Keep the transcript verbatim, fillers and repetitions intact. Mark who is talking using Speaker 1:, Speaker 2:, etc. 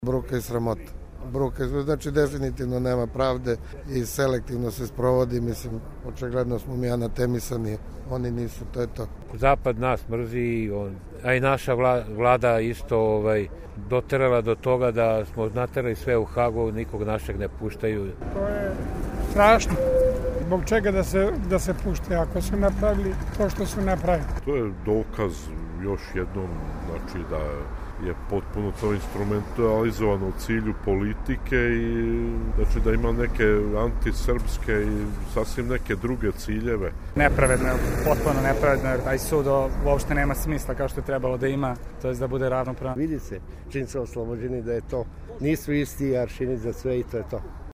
Speaker 1: Bruka i sramota. Bruka, znači definitivno nema pravde i selektivno se sprovodi, mislim, očigledno smo mi anatemisani, oni nisu, to je to.
Speaker 2: Zapad nas mrzi, on, a i naša vlada isto ovaj, doterala do toga da smo naterali sve u Hagu, nikog našeg ne puštaju.
Speaker 3: To je strašno. Zbog čega da se, da se pušte ako su napravili to što su napravili.
Speaker 4: To je dokaz još jednom, znači da je potpuno to instrumentalizovano u cilju politike i znači da ima neke antisrpske i sasvim neke druge ciljeve.
Speaker 5: Nepravedno, potpuno nepravedno, jer taj sud uopšte nema smisla kao što je trebalo da ima, to je da bude ravnopravan.
Speaker 6: Vidi se čim su oslobođeni da je to, nisu isti aršini za sve i to je to.